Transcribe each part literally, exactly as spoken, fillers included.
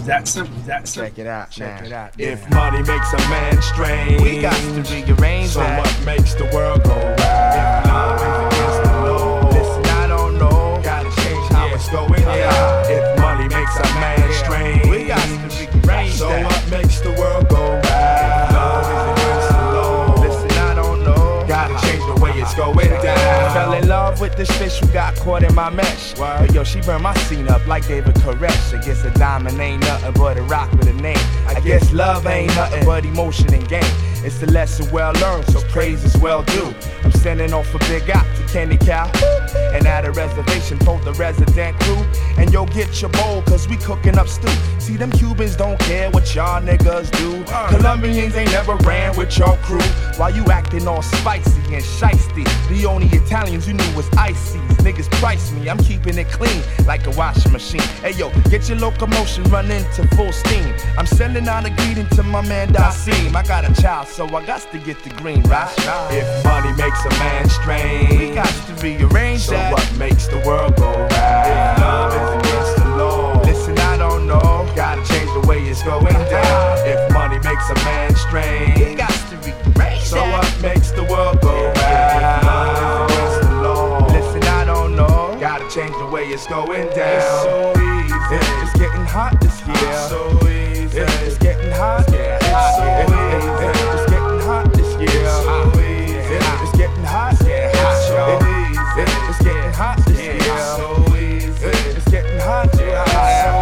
that simple. That simple. Check it out, check now. it out. If money makes a man strange, we got to rearrange so that. what makes the world go round? If love is against the law, listen, I don't know. Gotta change how it's going down. If money makes a man strange, we got to rearrange so that. what makes the world go round? If love is against the law, listen, I don't know. gotta change the way it's going down. Fell in love with this fish who got caught in my mesh. But yo, she burned my scene up like David Koresh. I guess a diamond ain't nothing but a rock with a name. I guess love ain't nothing but emotion and game. It's a lesson well learned, so praise is well due. I'm sending off a big out to Candy Cow, and at a reservation for the resident crew. And yo, get your bowl, cause we cooking up stew. See, them Cubans don't care what y'all niggas do. Colombians ain't never ran with your crew. While you acting all spicy and shiesty, the only Italians you knew was ices. Niggas price me, I'm keeping it clean like a washing machine. Hey yo, get your locomotion running to full steam. I'm sending out a greeting to my man Dasim. I got a child, so I got to get the green, right? If money makes a man strange, we got to rearrange so that. what makes the world go round? If love is against the law, listen, I don't know. gotta change the way it's going down. If money makes a man strange, We got to rearrange so that. what makes the world go round? If love is against the law, Listen, I don't know. gotta change the way it's going down. It's so easy. It- It's getting hot this year. It's so easy. It- It's getting hot. Yeah. It's so Yeah. easy. It- It's getting hot this year. It's so easy. It- It's getting hot. Yeah, hot, y'all. It- it- It's getting hot this Yeah, year. it's so easy. It- It's getting hot. Yeah, It-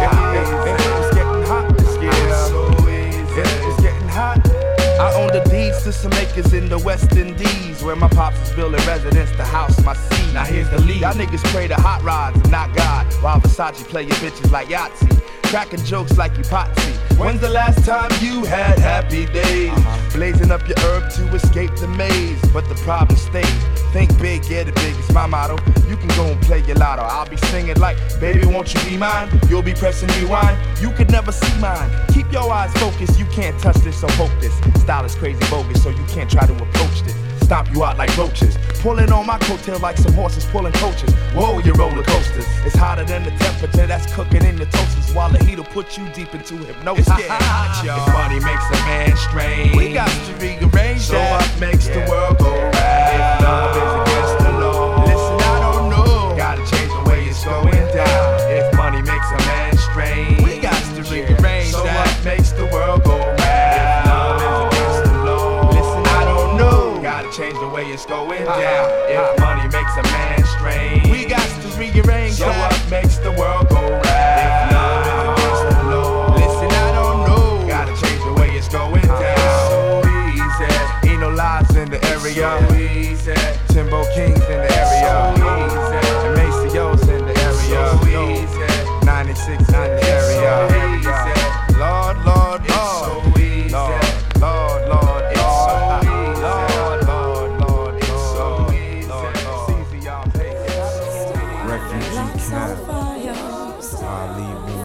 it- it- It's getting hot this year. so easy. It- It's getting hot. I own the deeds to some acres in the West Indies, where my pops is building residence to house my seed. Now here's the lead. Y'all niggas pray to hot rods and not God, while Versace play your bitches like Yahtzee, cracking jokes like you Potsy. When's the last time you had happy days? Blazing up your herb to escape the maze, but the problem stays. Think big, get it big, it's my motto. You can go and play your lotto. I'll be singing like, baby, won't you be mine? You'll be pressing rewind. You could never see mine. Keep your eyes focused, you can't touch this, so hope this. Style is crazy bogus, so you can't try to approach this. Stomp you out like roaches, pulling on my coattail like some horses pulling coaches. Whoa, you roller coasters. It's hotter than the temperature that's cooking in the toasters, while the heat'll put you deep into hypnosis. It's getting hot, y'all. If money makes a man strange, We got to rearrange so that. what makes the world go round? If love is against the law, Listen, I don't know. gotta change the way it's going down. If money makes a man strange, We got to rearrange so that. what makes the world go round? If love is against the law, Listen, I don't know. gotta change the way it's going down. If money makes a man strange, We got to rearrange so that. what makes the world go round? If love is against the law, Listen, I don't know. gotta change the way it's going down. So easy. Ain't no lies in the area. So easy. Timbo King